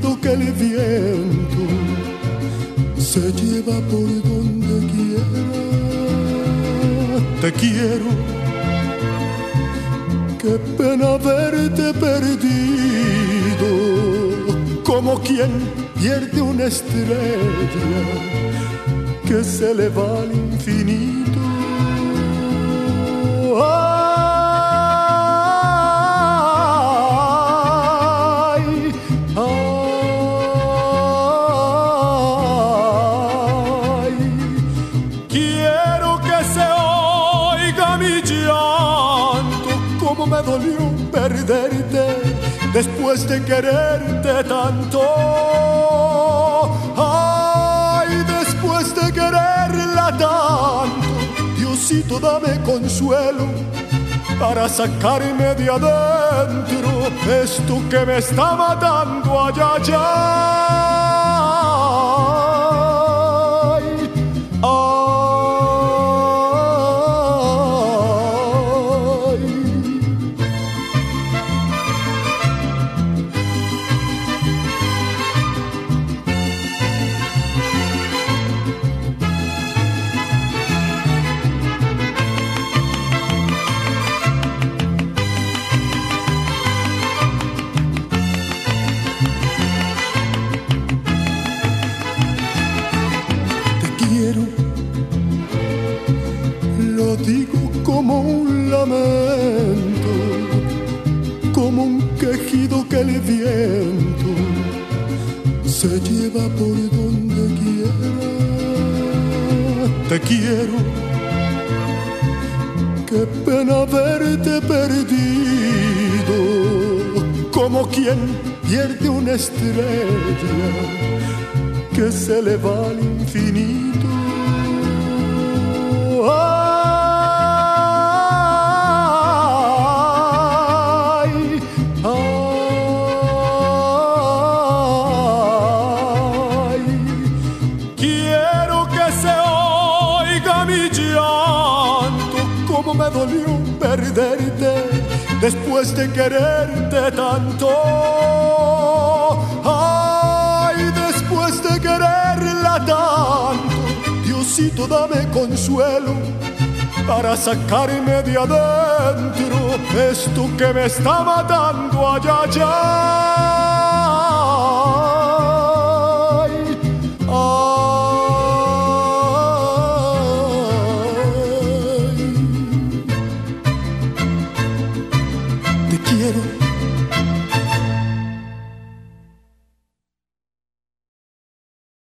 quejido que el viento se lleva por donde quiera. Te quiero, qué pena verte perdido, como quien pierde una estrella que se le va al infinito. Ay, ay, quiero que se oiga mi llanto, como me dolió perderte después de quererte tanto. Ay, después de quererla tanto, Diosito, dame consuelo para sacarme de adentro esto que me está matando. Ay, ay, ay, ay. Lo digo como un lamento, como un quejido que el viento se lleva por donde quiera. Te quiero, qué pena verte perdido, como quien pierde una estrella que se le va al infinito. Ay, ay, quiero que se oiga mi llanto, como me dolió perderte después de quererte tanto. Ay, después de quererla tanto, Diosito, dame consuelo para sacarme de adentro esto que me está matando. Ay, ay, ay, ay. Te quiero,